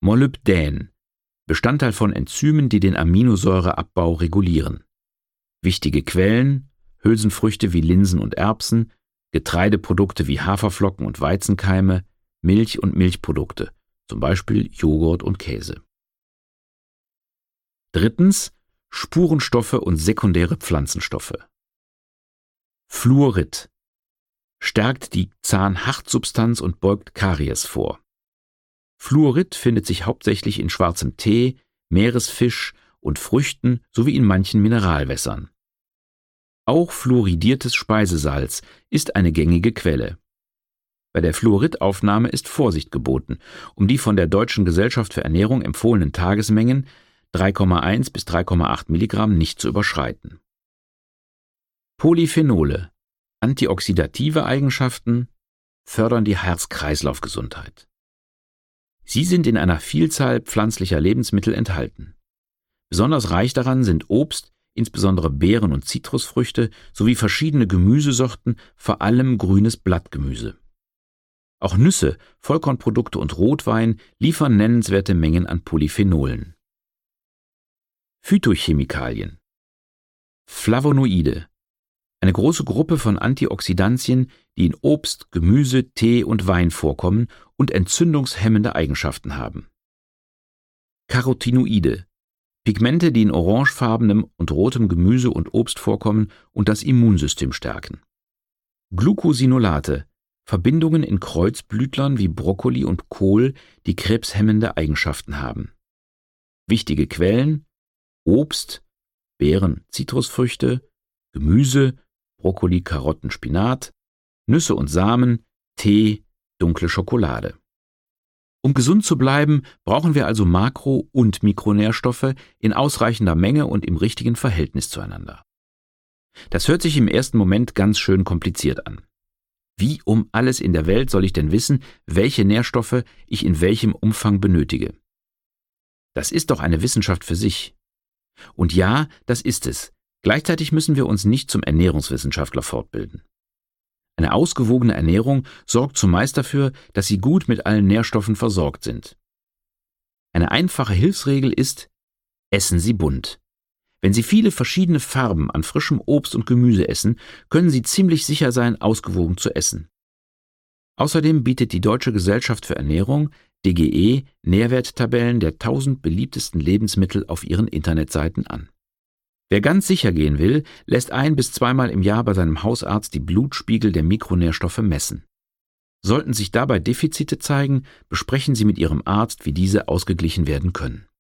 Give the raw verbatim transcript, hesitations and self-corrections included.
Molybdän, Bestandteil von Enzymen, die den Aminosäureabbau regulieren. Wichtige Quellen: Hülsenfrüchte wie Linsen und Erbsen, Getreideprodukte wie Haferflocken und Weizenkeime, Milch und Milchprodukte, zum Beispiel Joghurt und Käse. Drittens: Spurenstoffe und sekundäre Pflanzenstoffe. Fluorid stärkt die Zahnhartsubstanz und beugt Karies vor. Fluorid findet sich hauptsächlich in schwarzem Tee, Meeresfisch und Früchten sowie in manchen Mineralwässern. Auch fluoridiertes Speisesalz ist eine gängige Quelle. Bei der Fluoridaufnahme ist Vorsicht geboten, um die von der Deutschen Gesellschaft für Ernährung empfohlenen Tagesmengen drei Komma eins bis drei Komma acht Milligramm nicht zu überschreiten. Polyphenole, antioxidative Eigenschaften, fördern die Herz-Kreislauf-Gesundheit. Sie sind in einer Vielzahl pflanzlicher Lebensmittel enthalten. Besonders reich daran sind Obst, insbesondere Beeren und Zitrusfrüchte, sowie verschiedene Gemüsesorten, vor allem grünes Blattgemüse. Auch Nüsse, Vollkornprodukte und Rotwein liefern nennenswerte Mengen an Polyphenolen. Phytochemikalien. Flavonoide, eine große Gruppe von Antioxidantien, die in Obst, Gemüse, Tee und Wein vorkommen und entzündungshemmende Eigenschaften haben. Carotinoide, Pigmente, die in orangefarbenem und rotem Gemüse und Obst vorkommen und das Immunsystem stärken. Glucosinolate, Verbindungen in Kreuzblütlern wie Brokkoli und Kohl, die krebshemmende Eigenschaften haben. Wichtige Quellen: Obst, Beeren, Zitrusfrüchte, Gemüse, Brokkoli, Karotten, Spinat, Nüsse und Samen, Tee, dunkle Schokolade. Um gesund zu bleiben, brauchen wir also Makro- und Mikronährstoffe in ausreichender Menge und im richtigen Verhältnis zueinander. Das hört sich im ersten Moment ganz schön kompliziert an. Wie um alles in der Welt soll ich denn wissen, welche Nährstoffe ich in welchem Umfang benötige? Das ist doch eine Wissenschaft für sich. Und ja, das ist es. Gleichzeitig müssen wir uns nicht zum Ernährungswissenschaftler fortbilden. Eine ausgewogene Ernährung sorgt zumeist dafür, dass Sie gut mit allen Nährstoffen versorgt sind. Eine einfache Hilfsregel ist: Essen Sie bunt. Wenn Sie viele verschiedene Farben an frischem Obst und Gemüse essen, können Sie ziemlich sicher sein, ausgewogen zu essen. Außerdem bietet die Deutsche Gesellschaft für Ernährung, D G E, Nährwerttabellen der tausend beliebtesten Lebensmittel auf ihren Internetseiten an. Wer ganz sicher gehen will, lässt ein- bis zweimal im Jahr bei seinem Hausarzt die Blutspiegel der Mikronährstoffe messen. Sollten sich dabei Defizite zeigen, besprechen Sie mit Ihrem Arzt, wie diese ausgeglichen werden können.